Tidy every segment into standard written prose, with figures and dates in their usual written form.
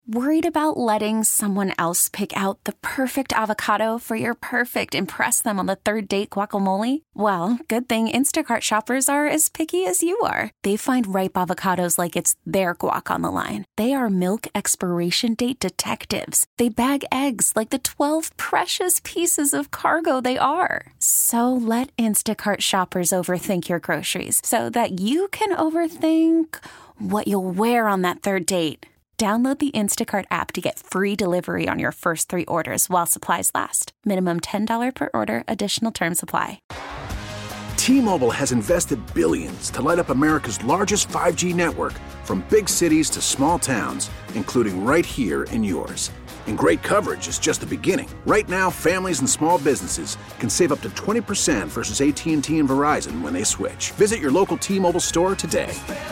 Worried about letting someone else pick out the perfect avocado for your perfect impress them on the third date guacamole? Well, good thing Instacart shoppers are as picky as you are. They find ripe avocados like it's their guac on the line. They are milk expiration date detectives. They bag eggs like the 12 precious pieces of cargo they are. So let Instacart shoppers overthink your groceries so that you can overthink what you'll wear on that third date. Download the Instacart app to get free delivery on your first 3 orders while supplies last. Minimum $10 per order. Additional terms apply. T-Mobile has invested billions to light up America's largest 5G network, from big cities to small towns, including right here in yours. And great coverage is just the beginning. Right now, families and small businesses can save up to 20% versus AT&T and Verizon when they switch. Visit your local T-Mobile store today.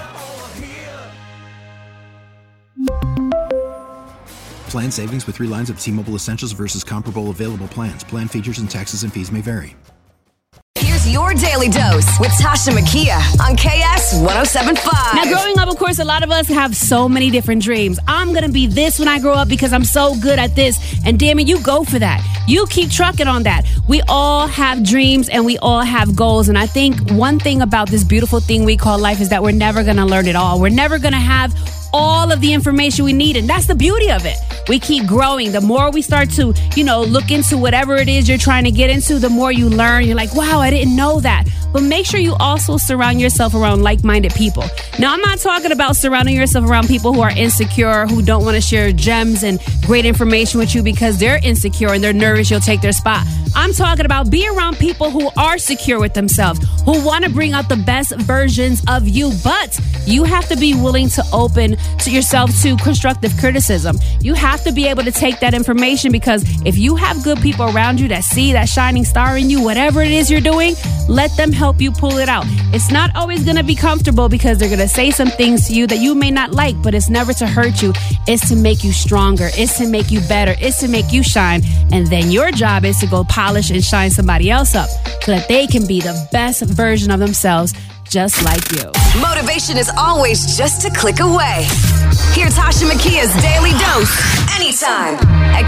Plan savings with 3 lines of T-Mobile Essentials versus comparable available plans. Plan features and taxes and fees may vary. Here's your daily dose with Tasha Makia on KS 107.5. Now, growing up, of course, a lot of us have so many different dreams. I'm going to be this when I grow up because I'm so good at this. And damn it, you go for that. You keep trucking on that. We all have dreams and we all have goals. And I think one thing about this beautiful thing we call life is that we're never going to learn it all. We're never going to have all of the information we need. And that's the beauty of it. We keep growing. The more we start to, look into whatever it is you're trying to get into, the more you learn. You're like, wow, I didn't know that. But make sure you also surround yourself around like-minded people. Now, I'm not talking about surrounding yourself around people who are insecure, who don't want to share gems and great information with you because they're insecure and they're nervous you'll take their spot. I'm talking about be around people who are secure with themselves, who want to bring out the best versions of you. But you have to be willing to open to yourself to constructive criticism. You have to be able to take that information, because if you have good people around you that see that shining star in you, whatever it is you're doing, let them help you pull it out. It's not always going to be comfortable because they're going to say some things to you that you may not like, but it's never to hurt you. It's to make you stronger. It's to make you better. It's to make you shine. And then your job is to go polish and shine somebody else up so that they can be the best version of themselves, just like you. Motivation is always just a click away. Hear Tasha Makia's Daily Dose anytime at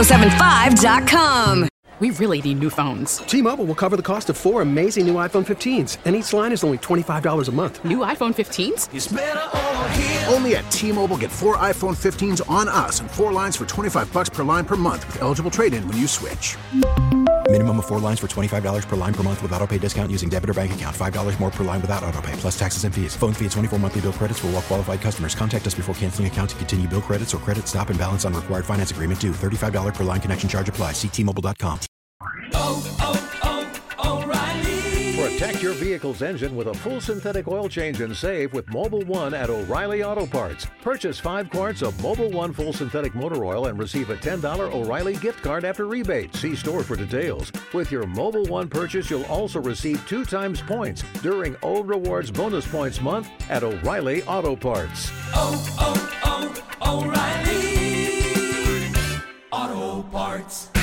KS1075.com. We really need new phones. T-Mobile will cover the cost of 4 amazing new iPhone 15s, and each line is only $25 a month. New iPhone 15s? It's better over here. Only at T-Mobile, get 4 iPhone 15s on us and 4 lines for $25 per line per month with eligible trade-in when you switch. Minimum of 4 lines for $25 per line per month with autopay discount using debit or bank account. $5 more per line without autopay, plus taxes and fees. Phone fee at 24 monthly bill credits for well-qualified customers. Contact us before canceling account to continue bill credits or credit stop and balance on required finance agreement due. $35 per line connection charge applies. See T-Mobile.com. O'Reilly. Protect your vehicle's engine with a full synthetic oil change and save with Mobil 1 at O'Reilly Auto Parts. Purchase 5 quarts of Mobil 1 full synthetic motor oil and receive a $10 O'Reilly gift card after rebate. See store for details. With your Mobil 1 purchase, you'll also receive 2 times points during O Rewards Bonus Points Month at O'Reilly Auto Parts. O'Reilly Auto Parts.